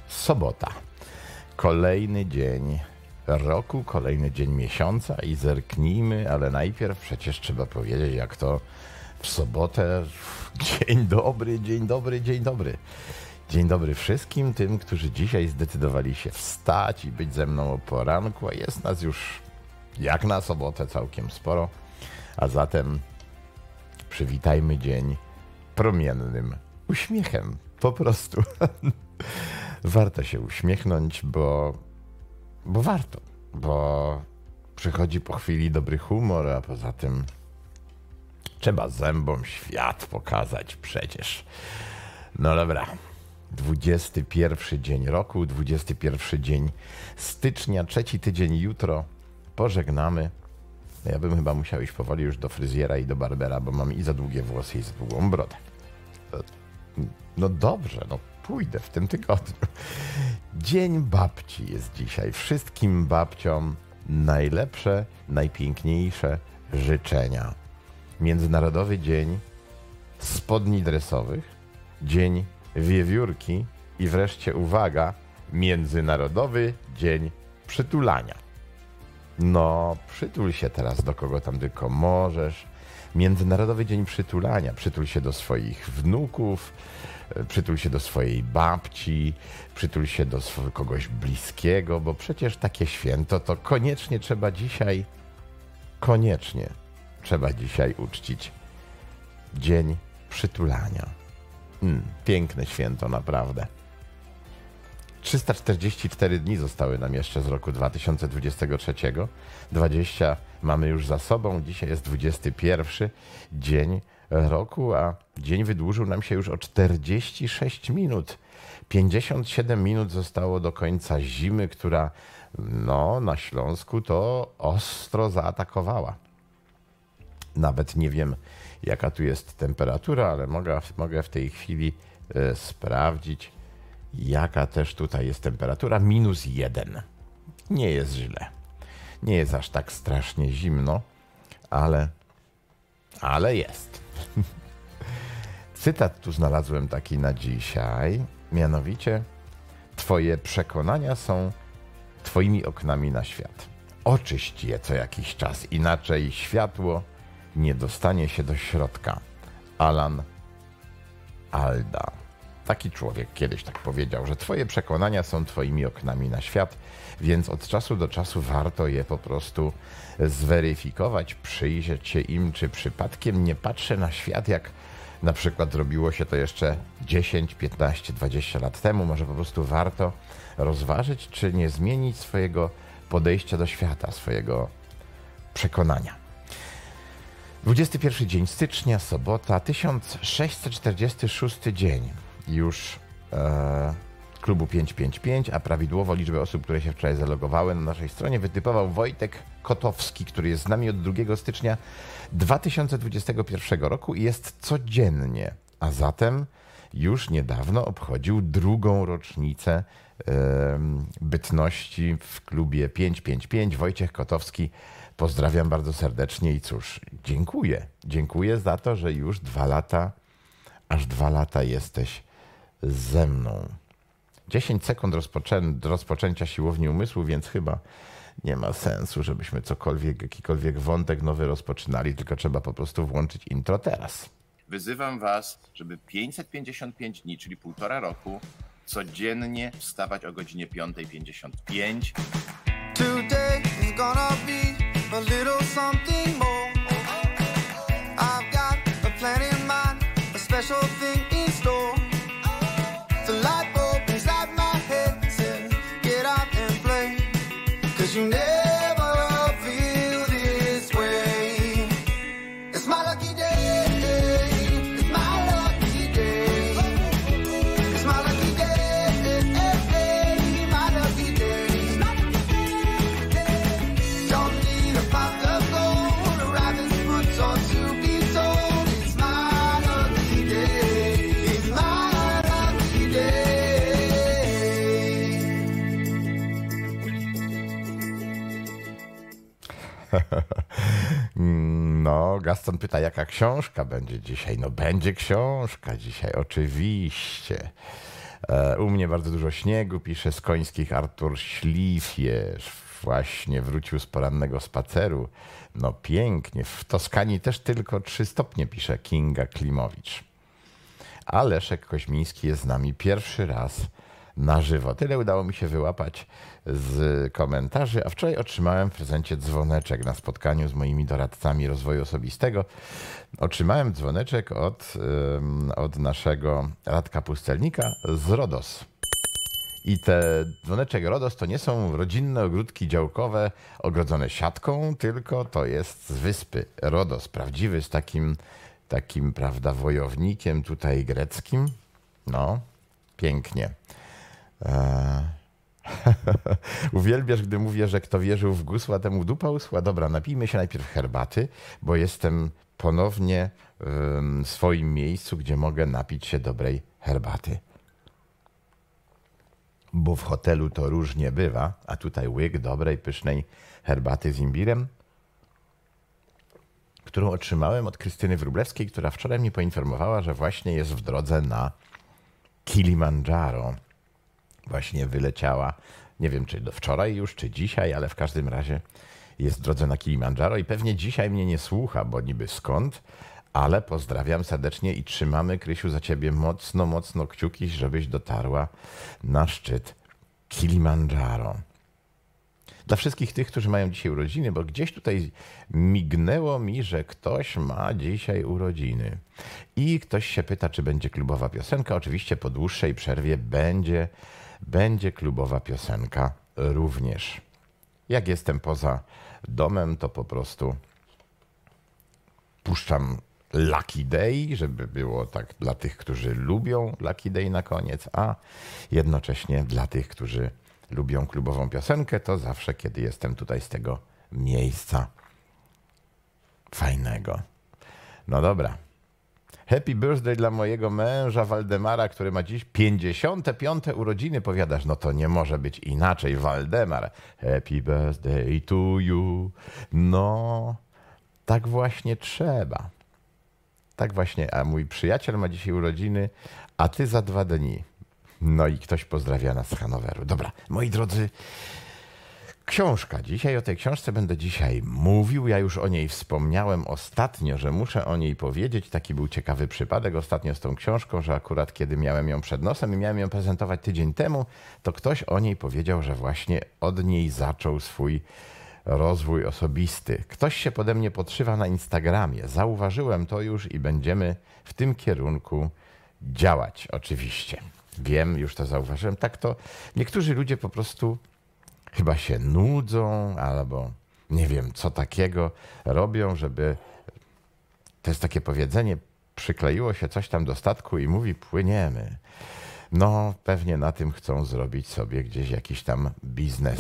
Sobota. Kolejny dzień roku, kolejny dzień miesiąca i zerknijmy, ale najpierw przecież trzeba powiedzieć, jak to w sobotę. Dzień dobry, dzień dobry, dzień dobry. Dzień dobry wszystkim tym, którzy dzisiaj zdecydowali się wstać i być ze mną o poranku, a jest nas już jak na sobotę całkiem sporo, a zatem przywitajmy dzień promiennym uśmiechem, po prostu. Warto się uśmiechnąć, bo warto, bo przychodzi po chwili dobry humor, a poza tym trzeba zębom świat pokazać przecież. No dobra, 21 dzień roku, 21 dzień stycznia, trzeci tydzień jutro, pożegnamy. Ja bym chyba musiał iść powoli już do fryzjera i do barbera, bo mam i za długie włosy, i za długą brodę. No dobrze, no pójdę w tym tygodniu. Dzień babci jest dzisiaj. Wszystkim babciom najlepsze, najpiękniejsze życzenia. Międzynarodowy Dzień Spodni Dresowych, Dzień Wiewiórki i wreszcie uwaga, Międzynarodowy Dzień Przytulania. No, przytul się teraz do kogo tam tylko możesz. Międzynarodowy Dzień Przytulania. Przytul się do swoich wnuków, przytul się do swojej babci, przytul się do kogoś bliskiego, bo przecież takie święto to koniecznie trzeba dzisiaj uczcić. Dzień Przytulania. Piękne święto, naprawdę. 344 dni zostały nam jeszcze z roku 2023. 20 mamy już za sobą. Dzisiaj jest 21 dzień roku, a dzień wydłużył nam się już o 46 minut. 57 minut zostało do końca zimy, która na Śląsku to ostro zaatakowała. Nawet nie wiem, jaka tu jest temperatura, ale mogę w tej chwili sprawdzić, jaka też tutaj jest temperatura. -1. Nie jest źle. Nie jest aż tak strasznie zimno, ale jest. Cytat tu znalazłem taki na dzisiaj, mianowicie: Twoje przekonania są twoimi oknami na świat. Oczyść je co jakiś czas, inaczej światło nie dostanie się do środka. Alan Alda. Taki człowiek kiedyś tak powiedział, że twoje przekonania są twoimi oknami na świat, więc od czasu do czasu warto je po prostu zweryfikować, przyjrzeć się im, czy przypadkiem nie patrzę na świat, jak na przykład robiło się to jeszcze 10, 15, 20 lat temu. Może po prostu warto rozważyć, czy nie zmienić swojego podejścia do świata, swojego przekonania. 21 dzień stycznia, sobota, 1646 dzień już klubu 555, a prawidłowo liczbę osób, które się wczoraj zalogowały na naszej stronie, wytypował Wojtek Kotowski, który jest z nami od 2 stycznia 2021 roku i jest codziennie, a zatem już niedawno obchodził drugą rocznicę bytności w klubie 555. Wojciech Kotowski, pozdrawiam bardzo serdecznie i cóż, dziękuję za to, że już 2 lata, aż 2 lata jesteś ze mną. 10 sekund rozpoczęcia siłowni umysłu, więc chyba nie ma sensu, żebyśmy jakikolwiek wątek nowy rozpoczynali, tylko trzeba po prostu włączyć intro teraz. Wyzywam was, żeby 555 dni, czyli 1,5 roku, codziennie wstawać o godzinie 5:55. Today is gonna be a little something more. I've got a plan in mind, a special thing in store. The light bulb inside my head says, get out and play, 'cause you never feel this way. It's my lucky day, it's my lucky day. It's my lucky day, my lucky day. Don't need a pot of gold, a rabbit's foot or to be told. It's my lucky day, it's my lucky day. No, Gaston pyta, jaka książka będzie dzisiaj. No, będzie książka dzisiaj, oczywiście. U mnie bardzo dużo śniegu, pisze z Końskich Artur Śliwierz. Właśnie wrócił z porannego spaceru. No pięknie. W Toskanii też tylko 3 stopnie, pisze Kinga Klimowicz. A Leszek Koźmiński jest z nami pierwszy raz na żywo. Tyle udało mi się wyłapać z komentarzy, a wczoraj otrzymałem w prezencie dzwoneczek na spotkaniu z moimi doradcami rozwoju osobistego. Otrzymałem dzwoneczek od naszego Radka Pustelnika z RODOS. I te dzwoneczek RODOS to nie są rodzinne ogródki działkowe ogrodzone siatką, tylko to jest z wyspy RODOS, prawdziwy, z takim, prawda, wojownikiem tutaj greckim. No, pięknie. Uwielbiasz, gdy mówię, że kto wierzył w gusła, temu dupa usła. Dobra, napijmy się najpierw herbaty, bo jestem ponownie w swoim miejscu, gdzie mogę napić się dobrej herbaty. Bo w hotelu to różnie bywa, a tutaj łyk dobrej, pysznej herbaty z imbirem, którą otrzymałem od Krystyny Wróblewskiej, która wczoraj mnie poinformowała, że właśnie jest w drodze na Kilimandżaro. Właśnie wyleciała, nie wiem czy do wczoraj już, czy dzisiaj, ale w każdym razie jest w drodze na Kilimandżaro i pewnie dzisiaj mnie nie słucha, bo niby skąd, ale pozdrawiam serdecznie i trzymamy, Krysiu, za ciebie mocno, mocno kciuki, żebyś dotarła na szczyt Kilimandżaro. Dla wszystkich tych, którzy mają dzisiaj urodziny, bo gdzieś tutaj mignęło mi, że ktoś ma dzisiaj urodziny. I ktoś się pyta, czy będzie klubowa piosenka. Oczywiście po dłuższej przerwie będzie klubowa piosenka również. Jak jestem poza domem, to po prostu puszczam Lucky Day, żeby było tak dla tych, którzy lubią Lucky Day na koniec, a jednocześnie dla tych, którzy lubią klubową piosenkę, to zawsze, kiedy jestem tutaj z tego miejsca fajnego. No dobra. Happy birthday dla mojego męża Waldemara, który ma dziś 55. urodziny. Powiadasz, no to nie może być inaczej, Waldemar. Happy birthday to you. No, tak właśnie trzeba. Tak właśnie, a mój przyjaciel ma dzisiaj urodziny, a ty za 2 dni. No i ktoś pozdrawia nas z Hanoweru. Dobra, moi drodzy, książka. Dzisiaj o tej książce będę dzisiaj mówił. Ja już o niej wspomniałem ostatnio, że muszę o niej powiedzieć. Taki był ciekawy przypadek ostatnio z tą książką, że akurat kiedy miałem ją przed nosem i miałem ją prezentować tydzień temu, to ktoś o niej powiedział, że właśnie od niej zaczął swój rozwój osobisty. Ktoś się pode mnie podszywa na Instagramie. Zauważyłem to już i będziemy w tym kierunku działać, oczywiście. Wiem, już to zauważyłem. Tak to niektórzy ludzie po prostu chyba się nudzą albo nie wiem co takiego robią, żeby, to jest takie powiedzenie, przykleiło się coś tam do statku i mówi płyniemy. No pewnie na tym chcą zrobić sobie gdzieś jakiś tam biznes.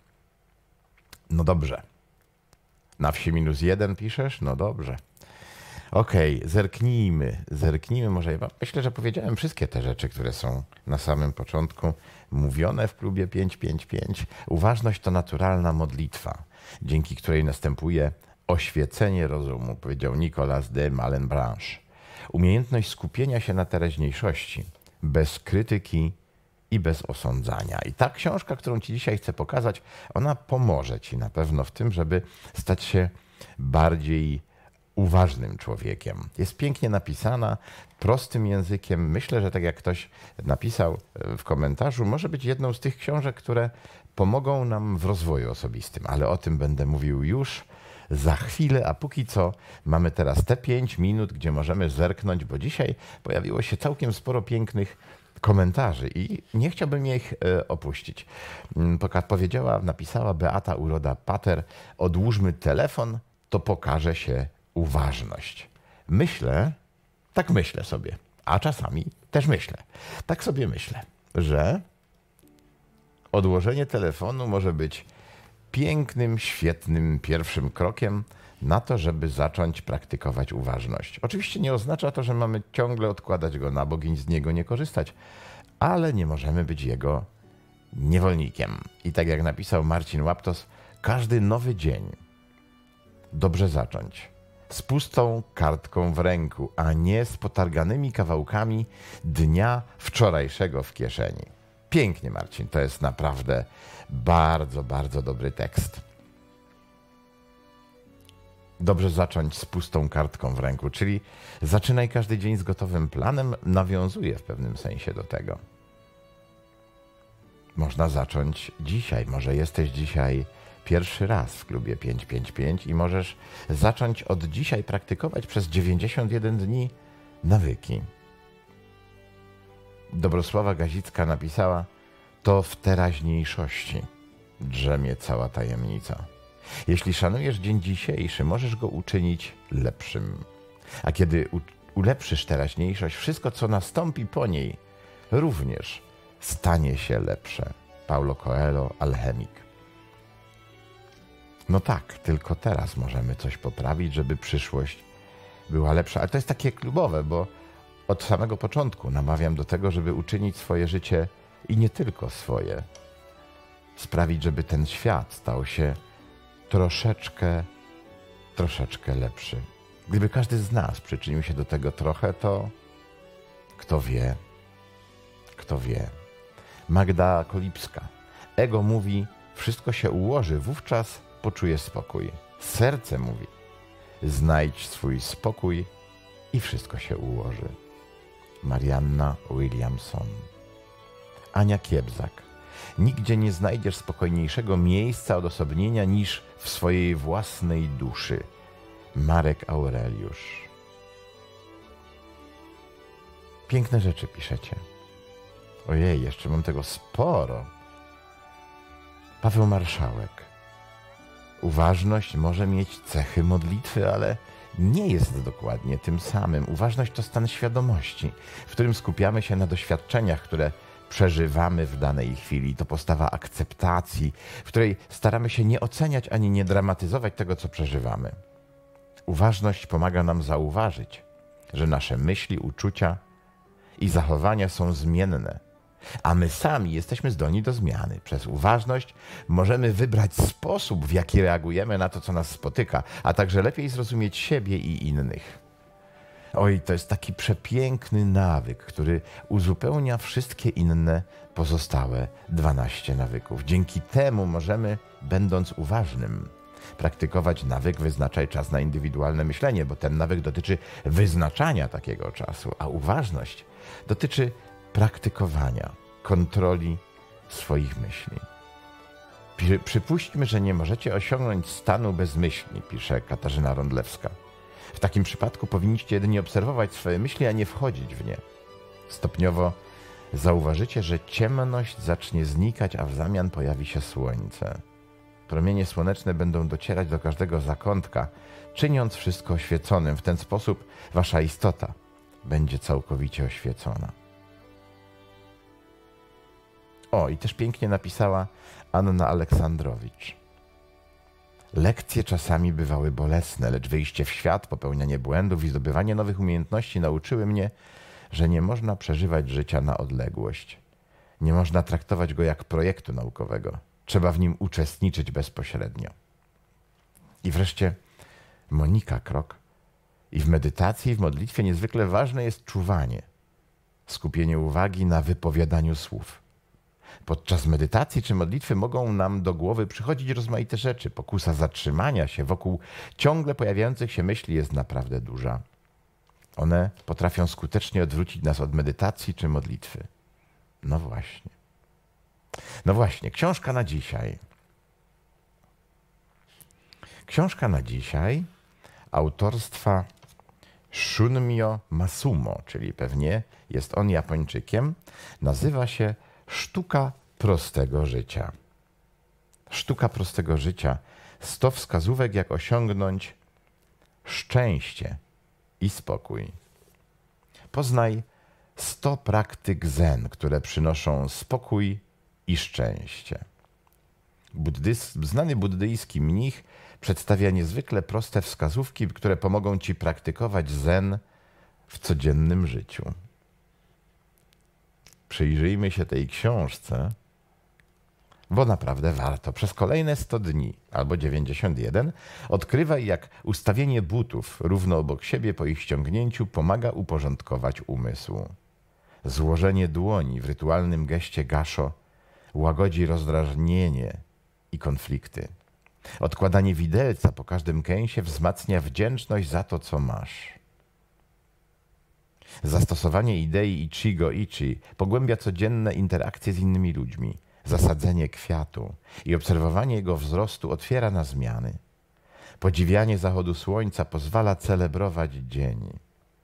No dobrze. Na wsi -1 piszesz? No dobrze. Okej, zerknijmy, może. Myślę, że powiedziałem wszystkie te rzeczy, które są na samym początku mówione w klubie 555. Uważność to naturalna modlitwa, dzięki której następuje oświecenie rozumu, powiedział Nicolas de Malebranche. Umiejętność skupienia się na teraźniejszości, bez krytyki i bez osądzania. I ta książka, którą ci dzisiaj chcę pokazać, ona pomoże ci na pewno w tym, żeby stać się bardziej uważnym człowiekiem. Jest pięknie napisana, prostym językiem. Myślę, że tak jak ktoś napisał w komentarzu, może być jedną z tych książek, które pomogą nam w rozwoju osobistym, ale o tym będę mówił już za chwilę, a póki co mamy teraz te 5 minut, gdzie możemy zerknąć, bo dzisiaj pojawiło się całkiem sporo pięknych komentarzy i nie chciałbym ich opuścić. Napisała Beata Uroda-Pater, odłóżmy telefon, to pokaże się uważność. Tak myślę sobie, a czasami też tak sobie myślę, że odłożenie telefonu może być pięknym, świetnym pierwszym krokiem na to, żeby zacząć praktykować uważność. Oczywiście nie oznacza to, że mamy ciągle odkładać go na bok i z niego nie korzystać, ale nie możemy być jego niewolnikiem. I tak jak napisał Marcin Łaptos, każdy nowy dzień dobrze zacząć z pustą kartką w ręku, a nie z potarganymi kawałkami dnia wczorajszego w kieszeni. Pięknie, Marcin, to jest naprawdę bardzo, bardzo dobry tekst. Dobrze zacząć z pustą kartką w ręku, czyli zaczynaj każdy dzień z gotowym planem, nawiązuje w pewnym sensie do tego. Można zacząć dzisiaj, może jesteś dzisiaj pierwszy raz w klubie 555 i możesz zacząć od dzisiaj praktykować przez 91 dni nawyki. Dobrosława Gazicka napisała: to w teraźniejszości drzemie cała tajemnica. Jeśli szanujesz dzień dzisiejszy, możesz go uczynić lepszym. A kiedy ulepszysz teraźniejszość, wszystko, co nastąpi po niej, również stanie się lepsze. Paulo Coelho, Alchemik. No tak, tylko teraz możemy coś poprawić, żeby przyszłość była lepsza. Ale to jest takie klubowe, bo od samego początku namawiam do tego, żeby uczynić swoje życie i nie tylko swoje. Sprawić, żeby ten świat stał się troszeczkę lepszy. Gdyby każdy z nas przyczynił się do tego trochę, to kto wie. Magda Kolipska. Ego mówi, wszystko się ułoży, wówczas poczuje spokój. Serce mówi, znajdź swój spokój i wszystko się ułoży. Marianna Williamson. Ania Kiebzak. Nigdzie nie znajdziesz spokojniejszego miejsca odosobnienia niż w swojej własnej duszy. Marek Aureliusz. Piękne rzeczy piszecie. Ojej, jeszcze mam tego sporo. Paweł Marszałek. Uważność może mieć cechy modlitwy, ale nie jest dokładnie tym samym. Uważność to stan świadomości, w którym skupiamy się na doświadczeniach, które przeżywamy w danej chwili. To postawa akceptacji, w której staramy się nie oceniać ani nie dramatyzować tego, co przeżywamy. Uważność pomaga nam zauważyć, że nasze myśli, uczucia i zachowania są zmienne, a my sami jesteśmy zdolni do zmiany. Przez uważność możemy wybrać sposób, w jaki reagujemy na to, co nas spotyka, a także lepiej zrozumieć siebie i innych. Oj, to jest taki przepiękny nawyk, który uzupełnia wszystkie inne pozostałe 12 nawyków. Dzięki temu możemy, będąc uważnym, praktykować nawyk wyznaczaj czas na indywidualne myślenie, bo ten nawyk dotyczy wyznaczania takiego czasu, a uważność dotyczy praktykowania, kontroli swoich myśli. Przypuśćmy, że nie możecie osiągnąć stanu bezmyślni, pisze Katarzyna Rondlewska. W takim przypadku powinniście jedynie obserwować swoje myśli, a nie wchodzić w nie. Stopniowo zauważycie, że ciemność zacznie znikać, a w zamian pojawi się słońce. Promienie słoneczne będą docierać do każdego zakątka, czyniąc wszystko oświeconym. W ten sposób wasza istota będzie całkowicie oświecona. O, i też pięknie napisała Anna Aleksandrowicz. Lekcje czasami bywały bolesne, lecz wyjście w świat, popełnianie błędów i zdobywanie nowych umiejętności nauczyły mnie, że nie można przeżywać życia na odległość. Nie można traktować go jak projektu naukowego. Trzeba w nim uczestniczyć bezpośrednio. I wreszcie Monika Krok. I w medytacji, i w modlitwie niezwykle ważne jest czuwanie, skupienie uwagi na wypowiadaniu słów. Podczas medytacji czy modlitwy mogą nam do głowy przychodzić rozmaite rzeczy. Pokusa zatrzymania się wokół ciągle pojawiających się myśli jest naprawdę duża. One potrafią skutecznie odwrócić nas od medytacji czy modlitwy. No właśnie, książka na dzisiaj. Książka na dzisiaj autorstwa Shunmyo Masumo, czyli pewnie jest on Japończykiem. Nazywa się Sztuka prostego życia. Sztuka prostego życia. 100 wskazówek, jak osiągnąć szczęście i spokój. Poznaj 100 praktyk zen, które przynoszą spokój i szczęście. Znany buddyjski mnich przedstawia niezwykle proste wskazówki, które pomogą ci praktykować zen w codziennym życiu. Przyjrzyjmy się tej książce, Bo naprawdę warto. Przez kolejne 100 dni albo 91 odkrywaj, jak ustawienie butów równo obok siebie po ich ściągnięciu pomaga uporządkować umysł. Złożenie dłoni w rytualnym geście gasho łagodzi rozdrażnienie i konflikty. Odkładanie widelca po każdym kęsie wzmacnia wdzięczność za to, co masz. Zastosowanie idei Ichigo Ichi pogłębia codzienne interakcje z innymi ludźmi. Zasadzenie kwiatu i obserwowanie jego wzrostu otwiera na zmiany. Podziwianie zachodu słońca pozwala celebrować dzień.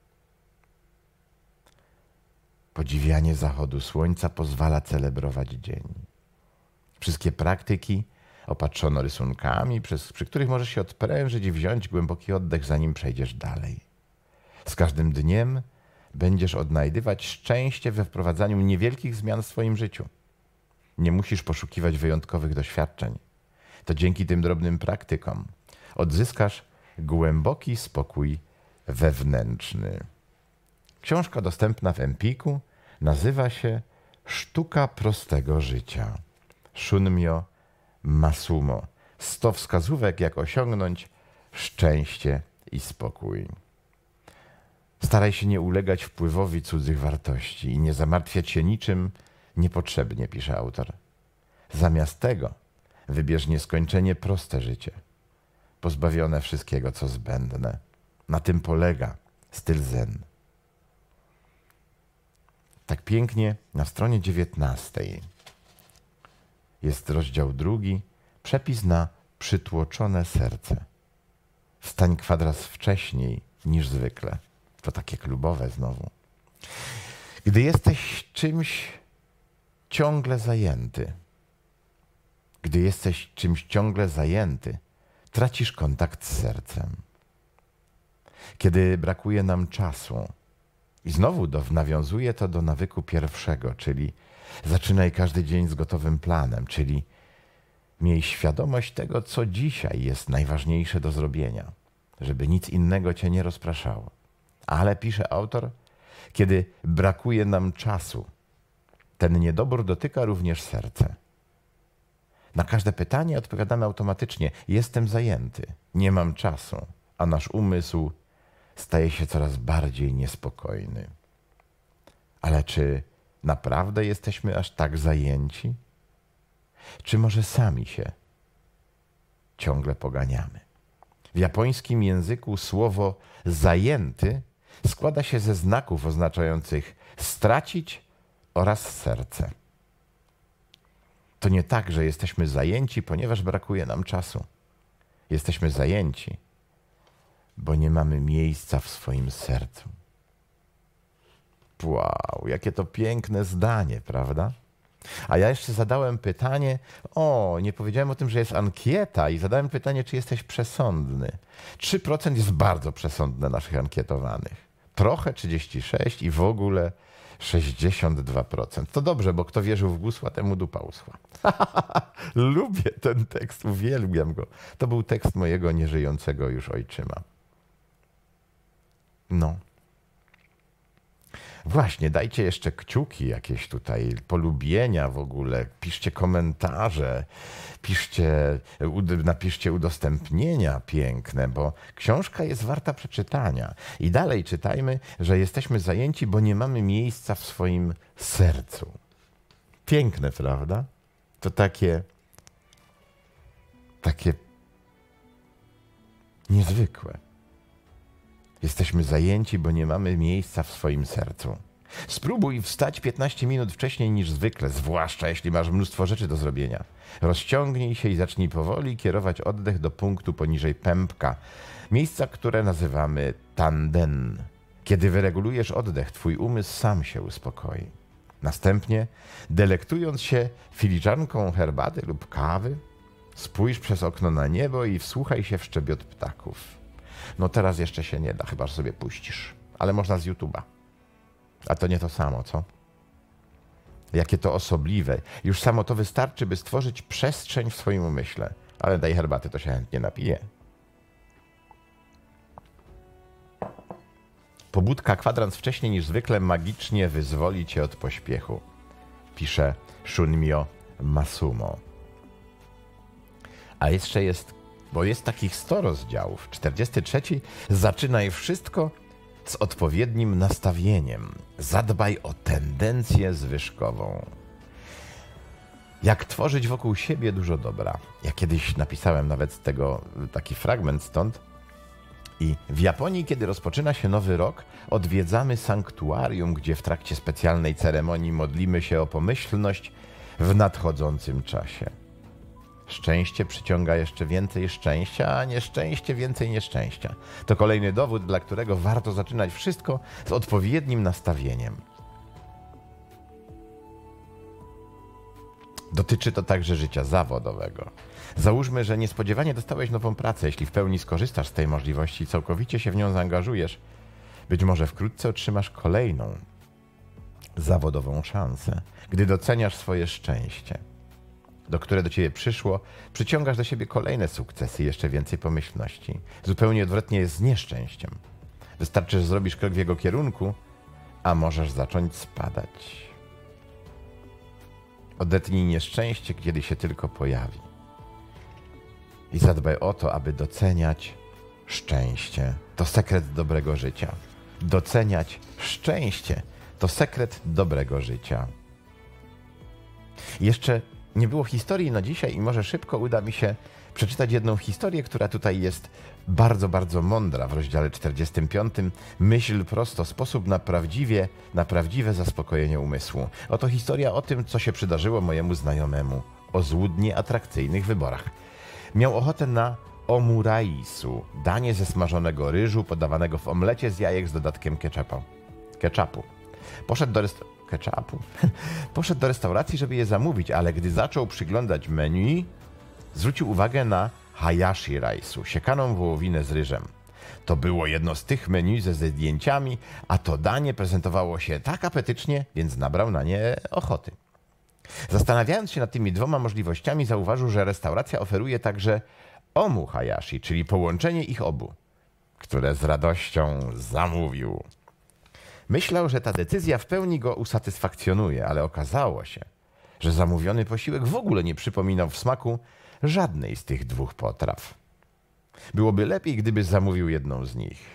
Podziwianie zachodu słońca pozwala celebrować dzień. Wszystkie praktyki opatrzono rysunkami, przy których możesz się odprężyć i wziąć głęboki oddech, zanim przejdziesz dalej. Z każdym dniem będziesz odnajdywać szczęście we wprowadzaniu niewielkich zmian w swoim życiu. Nie musisz poszukiwać wyjątkowych doświadczeń. To dzięki tym drobnym praktykom odzyskasz głęboki spokój wewnętrzny. Książka dostępna w Empiku nazywa się Sztuka prostego życia. Shunmyo Masumo. 100 wskazówek, jak osiągnąć szczęście i spokój. Staraj się nie ulegać wpływowi cudzych wartości i nie zamartwiać się niczym niepotrzebnie, pisze autor. Zamiast tego wybierz nieskończenie proste życie, pozbawione wszystkiego, co zbędne. Na tym polega styl zen. Tak pięknie na stronie 19 jest rozdział 2, przepis na przytłoczone serce. Wstań kwadrans wcześniej niż zwykle. To takie klubowe znowu. Gdy jesteś czymś ciągle zajęty, tracisz kontakt z sercem. Kiedy brakuje nam czasu, i znowu nawiązuje to do nawyku pierwszego, czyli zaczynaj każdy dzień z gotowym planem, czyli miej świadomość tego, co dzisiaj jest najważniejsze do zrobienia, żeby nic innego cię nie rozpraszało. Ale, pisze autor, kiedy brakuje nam czasu, ten niedobór dotyka również serce. Na każde pytanie odpowiadamy automatycznie: jestem zajęty, nie mam czasu, a nasz umysł staje się coraz bardziej niespokojny. Ale czy naprawdę jesteśmy aż tak zajęci? Czy może sami się ciągle poganiamy? W japońskim języku słowo zajęty składa się ze znaków oznaczających stracić oraz serce. To nie tak, że jesteśmy zajęci, ponieważ brakuje nam czasu. Jesteśmy zajęci, bo nie mamy miejsca w swoim sercu. Wow, jakie to piękne zdanie, prawda? A ja jeszcze zadałem pytanie, nie powiedziałem o tym, że jest ankieta i zadałem pytanie, czy jesteś przesądny. 3% jest bardzo przesądne naszych ankietowanych. Trochę 36% i w ogóle 62%. To dobrze, bo kto wierzył w gusła, temu dupa uschła. Lubię ten tekst, uwielbiam go. To był tekst mojego nieżyjącego już ojczyma. No. Właśnie, dajcie jeszcze kciuki jakieś tutaj, polubienia w ogóle, piszcie komentarze, napiszcie udostępnienia piękne, bo książka jest warta przeczytania. I dalej czytajmy, że jesteśmy zajęci, bo nie mamy miejsca w swoim sercu. Piękne, prawda? To takie niezwykłe. Jesteśmy zajęci, bo nie mamy miejsca w swoim sercu. Spróbuj wstać 15 minut wcześniej niż zwykle, zwłaszcza jeśli masz mnóstwo rzeczy do zrobienia. Rozciągnij się i zacznij powoli kierować oddech do punktu poniżej pępka, miejsca, które nazywamy tanden. Kiedy wyregulujesz oddech, twój umysł sam się uspokoi. Następnie, delektując się filiżanką herbaty lub kawy, spójrz przez okno na niebo i wsłuchaj się w szczebiot ptaków. No teraz jeszcze się nie da, chyba że sobie puścisz. Ale można z YouTube'a. A to nie to samo, co? Jakie to osobliwe. Już samo to wystarczy, by stworzyć przestrzeń w swoim umyśle. Ale daj herbaty, to się chętnie napije. Pobudka kwadrans wcześniej niż zwykle magicznie wyzwoli cię od pośpiechu. Pisze Shunmyo Masumo. A jeszcze jest, bo jest takich 100 rozdziałów. 43. Zaczynaj wszystko z odpowiednim nastawieniem. Zadbaj o tendencję zwyżkową. Jak tworzyć wokół siebie dużo dobra. Ja kiedyś napisałem nawet z tego taki fragment stąd. I w Japonii, kiedy rozpoczyna się nowy rok, odwiedzamy sanktuarium, gdzie w trakcie specjalnej ceremonii modlimy się o pomyślność w nadchodzącym czasie. Szczęście przyciąga jeszcze więcej szczęścia, a nieszczęście więcej nieszczęścia. To kolejny dowód, dla którego warto zaczynać wszystko z odpowiednim nastawieniem. Dotyczy to także życia zawodowego. Załóżmy, że niespodziewanie dostałeś nową pracę. Jeśli w pełni skorzystasz z tej możliwości i całkowicie się w nią zaangażujesz, być może wkrótce otrzymasz kolejną zawodową szansę. Gdy doceniasz swoje szczęście, które do ciebie przyszło, przyciągasz do siebie kolejne sukcesy i jeszcze więcej pomyślności. Zupełnie odwrotnie jest z nieszczęściem. Wystarczy, że zrobisz krok w jego kierunku, a możesz zacząć spadać. Odetnij nieszczęście, kiedy się tylko pojawi. I zadbaj o to, aby doceniać szczęście. To sekret dobrego życia. Doceniać szczęście to sekret dobrego życia. Jeszcze nie było historii na dzisiaj i może szybko uda mi się przeczytać jedną historię, która tutaj jest bardzo, bardzo mądra. W rozdziale 45 myśl prosto, sposób na prawdziwe zaspokojenie umysłu. Oto historia o tym, co się przydarzyło mojemu znajomemu. O złudnie atrakcyjnych wyborach. Miał ochotę na omuraisu, danie ze smażonego ryżu podawanego w omlecie z jajek z dodatkiem ketchupu. Poszedł do restauracji, żeby je zamówić, ale gdy zaczął przyglądać menu, zwrócił uwagę na hayashi rice'u, siekaną wołowinę z ryżem. To było jedno z tych menu ze zdjęciami, a to danie prezentowało się tak apetycznie, więc nabrał na nie ochoty. Zastanawiając się nad tymi dwoma możliwościami, zauważył, że restauracja oferuje także omu hayashi, czyli połączenie ich obu, które z radością zamówił. Myślał, że ta decyzja w pełni go usatysfakcjonuje, ale okazało się, że zamówiony posiłek w ogóle nie przypominał w smaku żadnej z tych dwóch potraw. Byłoby lepiej, gdyby zamówił jedną z nich.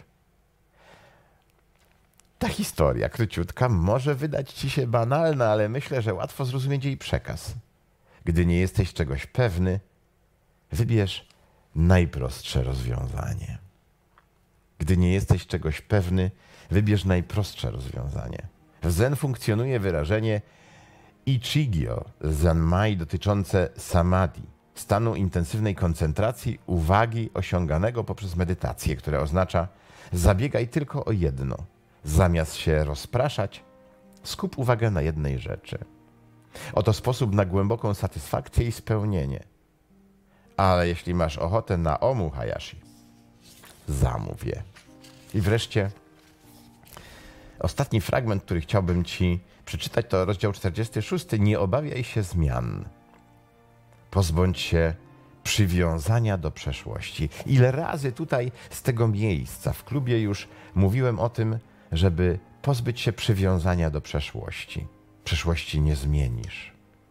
Ta historia, króciutka, może wydać ci się banalna, ale myślę, że łatwo zrozumieć jej przekaz. Gdy nie jesteś czegoś pewny, wybierz najprostsze rozwiązanie. Gdy nie jesteś czegoś pewny, wybierz najprostsze rozwiązanie. W Zen funkcjonuje wyrażenie Ichigyo Zanmai dotyczące samadhi, stanu intensywnej koncentracji uwagi osiąganego poprzez medytację, które oznacza zabiegaj tylko o jedno. Zamiast się rozpraszać, skup uwagę na jednej rzeczy. Oto sposób na głęboką satysfakcję i spełnienie. Ale jeśli masz ochotę na omu hayashi, zamów je. I wreszcie ostatni fragment, który chciałbym ci przeczytać, to rozdział 46. Nie obawiaj się zmian. Pozbądź się przywiązania do przeszłości. Ile razy tutaj z tego miejsca w klubie już mówiłem o tym, żeby pozbyć się przywiązania do przeszłości. Przeszłości nie zmienisz.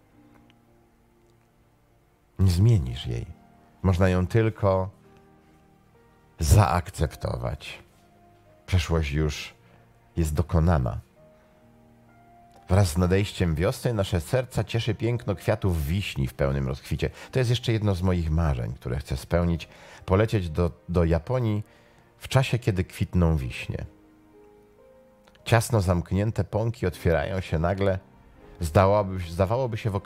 Nie zmienisz jej. Można ją tylko zaakceptować. Przeszłość już jest dokonana. Wraz z nadejściem wiosny nasze serca cieszy piękno kwiatów wiśni w pełnym rozkwicie. To jest jeszcze jedno z moich marzeń, które chcę spełnić. Polecieć do Japonii w czasie, kiedy kwitną wiśnie. Ciasno zamknięte pąki otwierają się nagle, zdawałoby się w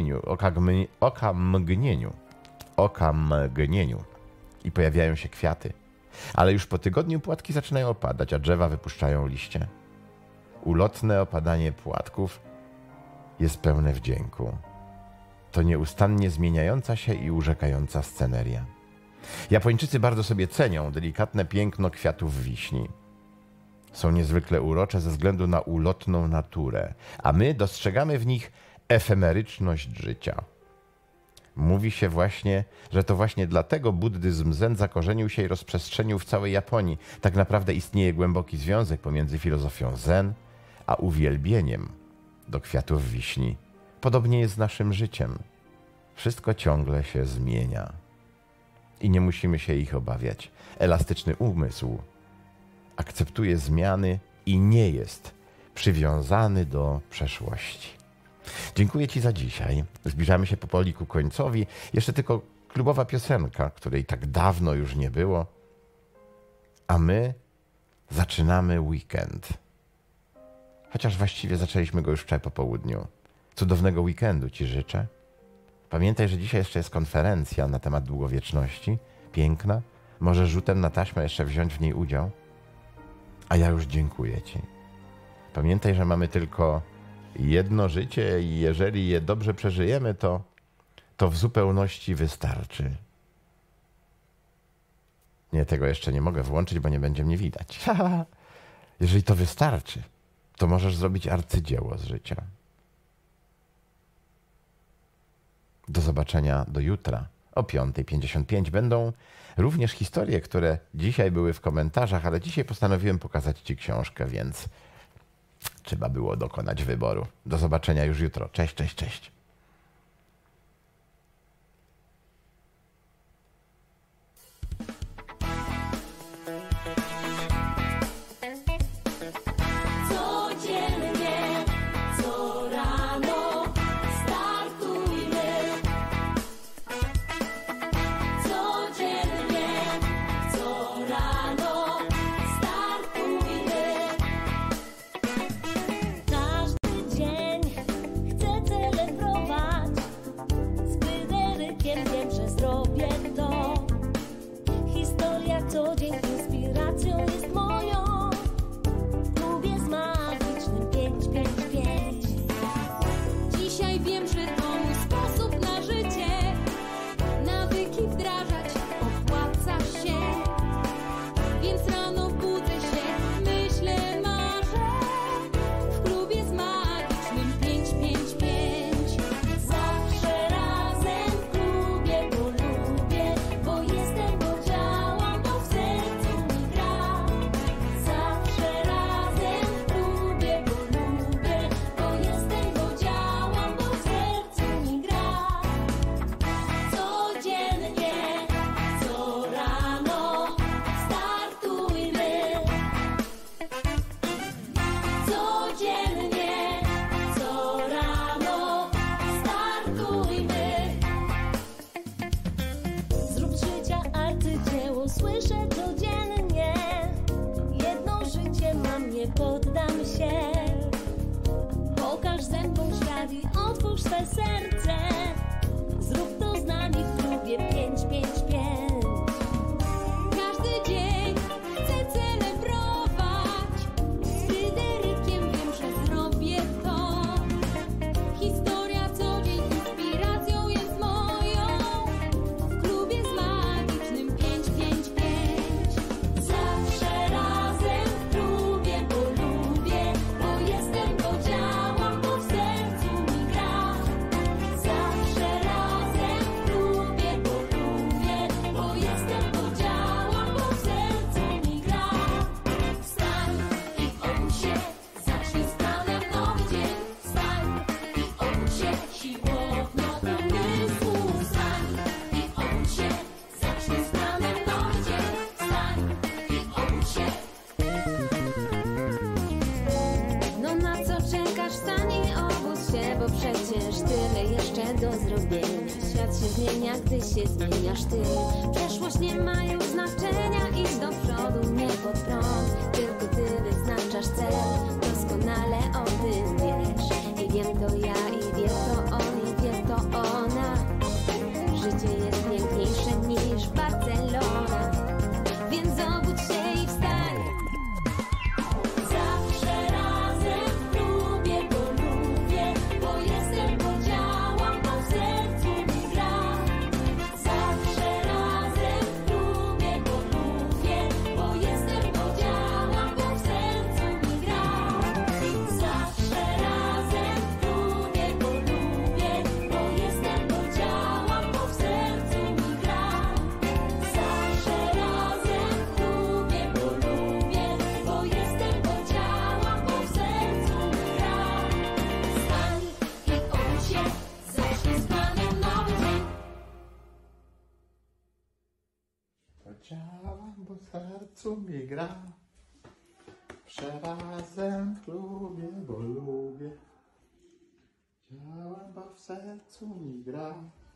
okamgnieniu i pojawiają się kwiaty. Ale już po tygodniu płatki zaczynają opadać, a drzewa wypuszczają liście. Ulotne opadanie płatków jest pełne wdzięku. To nieustannie zmieniająca się i urzekająca sceneria. Japończycy bardzo sobie cenią delikatne piękno kwiatów wiśni. Są niezwykle urocze ze względu na ulotną naturę, a my dostrzegamy w nich efemeryczność życia. Mówi się właśnie, że to właśnie dlatego buddyzm Zen zakorzenił się i rozprzestrzenił w całej Japonii. Tak naprawdę istnieje głęboki związek pomiędzy filozofią Zen a uwielbieniem do kwiatów wiśni. Podobnie jest z naszym życiem. Wszystko ciągle się zmienia. i nie musimy się ich obawiać. Elastyczny umysł akceptuje zmiany i nie jest przywiązany do przeszłości. Dziękuję Ci za dzisiaj. Zbliżamy się powoli ku końcowi. Jeszcze tylko klubowa piosenka, której tak dawno już nie było. A my zaczynamy weekend. Chociaż właściwie zaczęliśmy go już wczoraj po południu. Cudownego weekendu Ci życzę. Pamiętaj, że dzisiaj jeszcze jest konferencja na temat długowieczności. Piękna. Możesz rzutem na taśmę jeszcze wziąć w niej udział. A ja już dziękuję Ci. Pamiętaj, że mamy tylko jedno życie i jeżeli je dobrze przeżyjemy, to w zupełności wystarczy. Nie, tego jeszcze nie mogę włączyć, bo nie będzie mnie widać. Jeżeli to wystarczy, to możesz zrobić arcydzieło z życia. Do zobaczenia do jutra o 5:55. Będą również historie, które dzisiaj były w komentarzach, ale dzisiaj postanowiłem pokazać Ci książkę, więc trzeba było dokonać wyboru. Do zobaczenia już jutro. Cześć, cześć, cześć. Gdy się zmieniasz ty, przeszłość nie ma już znaczenia. Idź do przodu, nie pod prąd, tylko ty wyznaczasz cel. Doskonale o tym wiesz. I wiem to ja, i wie to on, i wie to ona. Życie jest piękniejsze niż Barcelona. Więc obudź się i wstań. Zawsze razem lubię, bo jestem, bo działam, bo w sercu mi gra. Zawsze razem lubię, bo jestem, bo działam, bo w sercu mi gra. Zawsze razem lubię, Chciałam, bo w sercu mi gra. Przerazem lubię, bo lubię. Chciałam, bo w sercu mi gra.